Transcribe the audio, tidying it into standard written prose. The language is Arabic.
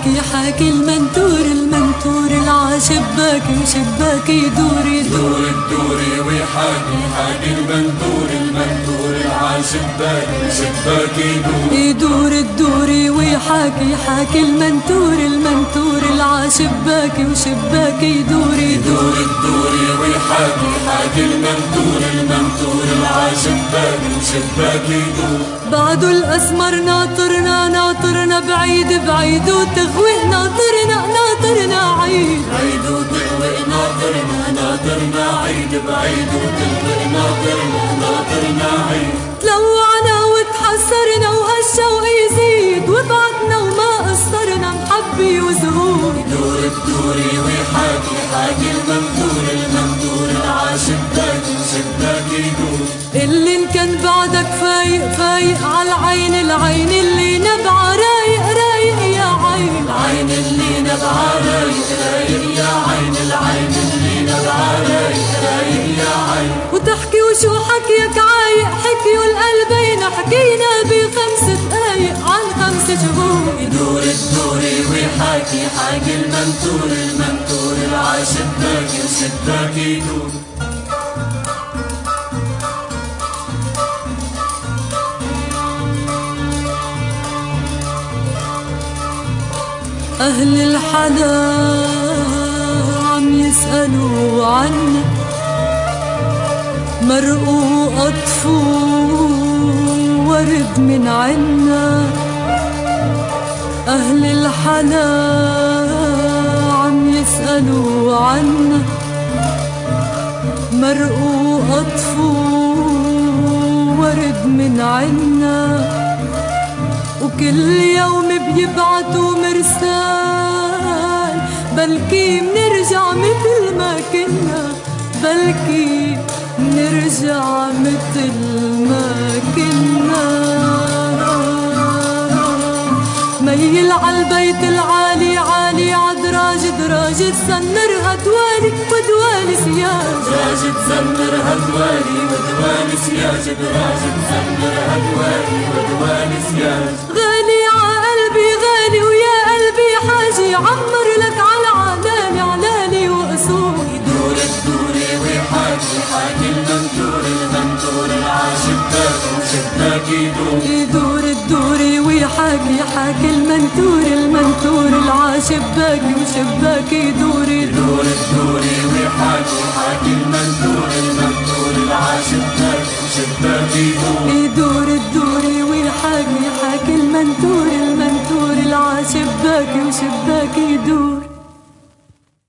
ويحاكي حاكي المنتور المنتور العاشباكي وشباكي يدور يدور الدوري ويحاكي حاكي المنتور المنتور العاشباكي وشباكي يدور الدوري ويحاكي حاكي المنتور المنتور العاشباكي وشباكي يدور يدور الدوري ويحاكي حاكي المنتور المنتور العاشباكي وشباكي يدور بعده الأسمر ناطرنا ناطرنا بعيد بعيد وتغوي ناطرنا ناطرنا عيد عيد وتغوي ناطرنا ناطرنا عيد بعيد وتغوي ناطرنا ناطرنا عيد تلوعنا وتحسرنا وهالشوق يزيد وبعدنا وما قصرنا محبي وزهور يدور الدوري ويحاكي حاكي المنتور المنتور العاشباكي وشباكي يدور اللي إن كان بعدك فايق فايق عالعين العين اللي نبعه رايق رايق يا عين العين اللي نبعه رايق رايق يا عين العين اللي نبعه رايق رايق يا عين وتحكي وشو حكيك عايق حكيوا القلبين حكينا ب5 دقايق عن 5 شهور يدور الدوري ويحاكي حاكي المنتور المنتور العاشباكي وشباكي يدور أهل الحلا عم يسألوا عنا مرقوا أطفوا ورد من عنا أهل الحلا عم يسألوا عنا مرقوا أطفوا ورد من عنا وكل يوم بيبعتوا مرسال بلكي منرجع مثل ما كنا بلكي منرجع مثل ما كنا ميل عالبيت العالي عالي عدراج دراج تسنرها دوالي ودوالي سياج دراج تسنرها دوالي ودوالي سياج دراج تسنرها دوالي ودوالي سياج غالي عقلبي غالي ويا قلبي حاجي عمر لك على علالي علالي وقصور يدور الدوري ويحاكي حاكي المنتور المنتور العاشباكي وشباكي يدور يدور الدوري ويحاكي حاكي المنتور المنتور العاشباكي وشباكي يدور يدور الدوري ويحاكي حاكي المنتور